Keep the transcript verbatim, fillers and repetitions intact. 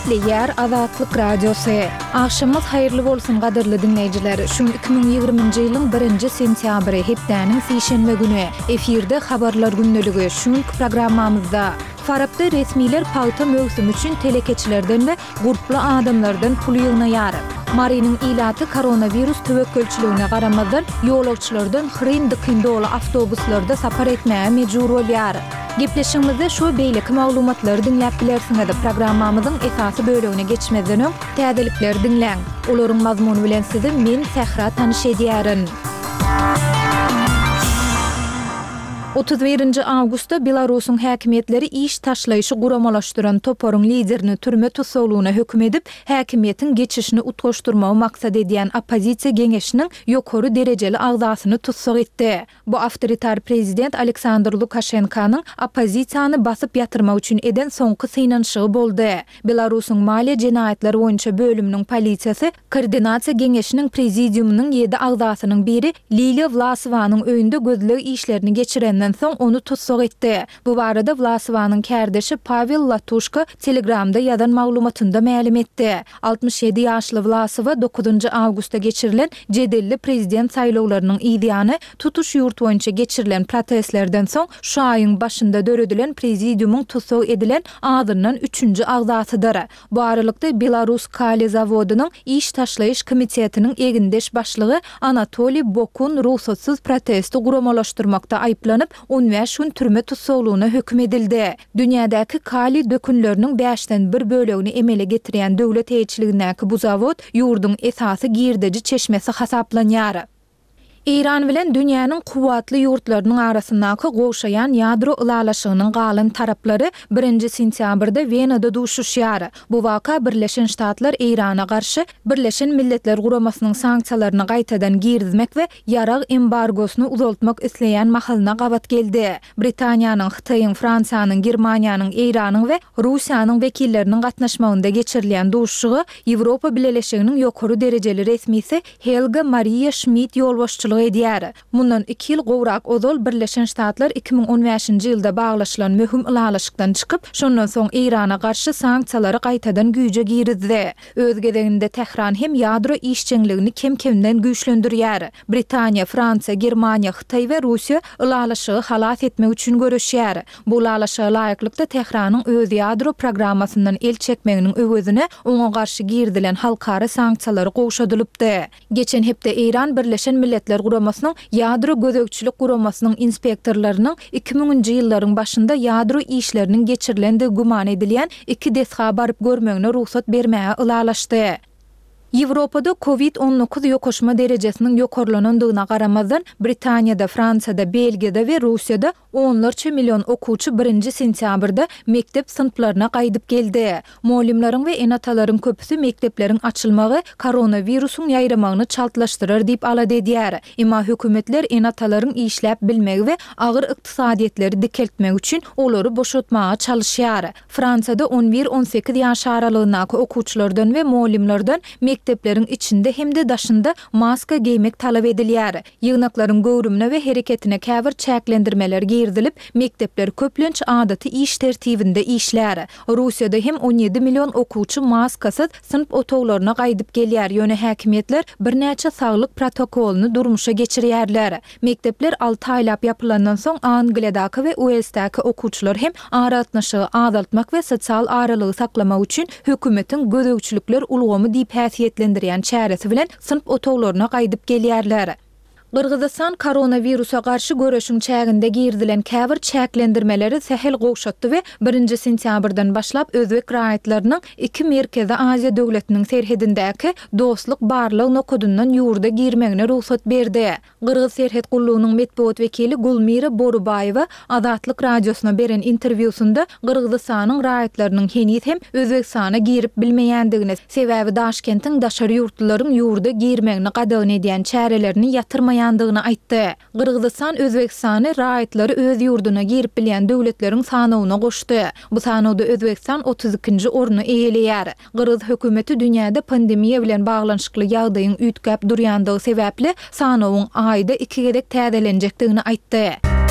Ýer Azatlyk Radiosu. Akşamyz haýyrly bolsun gadyrly dinleýijiler. Şu iki bin ýygrymynjy ýylyň birinji sentýabry hepdäniň seşenbe güni efirde habarlar günneligi şu programmamyzda Farapda resmiler paýta mögsüm üçin telekeçilerden we gurply adamlardan pul ýygnaýar. Marinin ilaty koronavirus töwekkülçiligine garamazdan ýolagçylardan hyryn-dykyn dolu awtobuslarda sapar etmäge mejbur bolýar. Gepleşigimizde şu beýleki maglumatlary dinläp bilersiňiz. Programmamyzyň esasy bölegine geçmezden öň täzelikler dinläň. Olaryň mazmuny bilen sizi men Sehra tanyş edýärin. otuz birinji awgustda Belarusyň häkimetleri iş taşlaýyşy guramalaşdyran toporun liderini türme tutsaglygyna hökm edip, häkimiýetiň geçişini utgaşdyrmagy maksat edýän opozisiýa geňeşiniň ýokary derejeli agzasyny tutsag etdi. Bu awtoritar prezident Aleksandr Lukashenkanyň opozisiýany basyp ýatyrmak üçin eden soňky synaşygy boldy. Belarusyň maliýe jenaýatları boýunça bölüminiň polisiýasy koordinasiýa geňeşiniň prezidiumynyň ýedi agzasynyň biri Liliya Vlasovanyň öýünde gözlegi işlerini geçiren soň onu tutsag etdi. Bu barada Vlasovanyň kärdeşi Pavel Latushka Telegramda ýazan maglumatynda ma'lum etdi. altmış ýedi ýaşly Vlasova dokuzunji awgustda geçirilen jedelli prezident saýlawlarynyň ýygyany tutuş ýurt boýunça geçirilen protestlerden soň şu aýyň başynda döredilen prezidiumyň tutsag edilen adyrnan üçünji agzasydyr. Bu aralykda Belarus Kali zawodynyň iş taşlaýyş komitetiniň egindeş başlygy Anatoliy Bokun ruhsatsyz protesti guramalaşdyrmakda aýplanyp on beş gün türme tutsaglygyna hökm edildi. Dünýädäki Kali dökünleriniň beşden bir bölegini emele getirýän döwlet eýçiligindäki bu zawod ýurdun esasy girdeji çeşmesi hasaplanýar. İran bilen dünýäniň kuwatly ýurtlarynyň arasyndaky goşaýan ýadro ulalaşygynyň galan taraplary birinji sentýabrda Wenada duşuşýar. Bu waka Birleşen Ştatlar Irana garşy Birleşen Milletler Guramasynyň sanksiýalaryny gaýtadan girizmek we ýarag embargosyny uzaltmak isleýän mahalyna gabat geldi. Britaniýanyň, Hytaýyň, Fransiýanyň, Germaniýanyň, Iranyň we Russiýanyň wekilleriniň gatnaşmagynda geçirilen duşuşygy Ýewropa Birleşiginiň ýokary derejeli resmisi Helga Maria Schmidt ýolbaşçylygy edýär. Mundan iki ýyl gowrak ozal Birleşen Ştatlar iki bin on beşinji ýylda baglaşylan möhüm ulalaşykdan çykyp, şondan soň Irana garşy sanksiýalary gaýtadan güýje girizdi. Öz gezeginde Tehran hem ýadro işçiligini kem-kemden güýçlendirýär. Britaniýa, Fransiýa, Germaniýa, Hytaý we Russiýa ulalaşygy halas etmek üçin görüşýär. Bu ulalaşyga laýyklykda Tehranyň öz ýadro programmasyndan el çekmeginiň öwezine oňa garşy girilen halkara sanksiýalary gowşadylypdy. Geçen hepde Iran Birleşen Milletler Guramasynyň ýadro gözegçilik guramasynyň inspektorlarynyň iki miňinji ýyllaryň başynda ýadro işleriniň geçirilende guman edilýän iki desha baryp görmegine ruhsat bermäge ulalaşdy. Ýewropada covid on dokuz ýokaşma derejesiniň ýokarlanandygyna garamazdan Britaniýada, Fransiýada, Belgiýada we Russiýada onlarça milyon okuwçy birinji sentýabrda mektep synplaryna gaýdyp geldi. Molimlaryň we enatalaryň köpüsi mektepleriň açylmagy koronawirusyň ýaýramagyny çaltlaşdyrar diýip alady edýär. Emma hökümetler enatalaryň işläp bilmegi we agyr ykdysadyetleri dikeltmek üçin olary boşaltmaga çalyşýar. Fransiyada on bir on sekiz ýaş aralygyndaky okuwçylardan we molimlerden mekteplerin içinde hem de daşında maska giymek talep edilýär. Ýygnaklaryň göwrümine we hereketine käbir çäklendirmeler girdilip, mektepler köplenç adaty iş tertibinde işlär. Russiýada hem on ýedi milyon okuwçy maskasyz sınıp otoglaryna gaýdyp gelýär. Ýöne häkimetler bir näçe saglyk protokoluny durmuşa geçirýärler. Mektepler alty aýlap ýapylandan soň Angliýadaky we Walesdaky okuwçylar hem aratnaşygy azaltmak we sosial aralygy saklamak üçin hökümetiň gözegçilikler ulgamy diýip häsiýetlendirýän çäresi bilen sınıp otoglaryna gaýdyp gelýärler. Qırgızistan koronavirusa garşy görüşüň çäginde girdilen käbir çäklendirmeleri sehel gowşatdy we birinji sentýabrdan başlap özbek raýatlarynyň iki Merkezi Aziýa döwletiniň serhedindäki dostluk barlyk nokadyndan ýurda girmegine ruhsat berdi. Qırgız serhed gullugynyň metbuat wekili Gulmira Borubaýewa Azatlyk radiosyna beren interwýusunda Qırgızistanyň raýatlarynyň henüz hem Özbekistana girip bilmeýändigine, sebäbi Daşkentiň daşary ýurtlaryň ýurda girmegine gadagan edýän çärelerini ýatyrmaýan ýandygyny aýtdy. Qırgızistan Özbekistany raýatlary öz ýurduna girip bilýän döwletleriň sanawyna goşdy. Bu sanawda Özbekistan otuz ikinji orny eýelýär. Qırgız hökümeti dünýäde pandemiýa bilen baglanşykly ýagdaýyň üýtgäp durýandygy sebäpli sanawyň aýda iki gedek täzelenjekdigini aýtdy.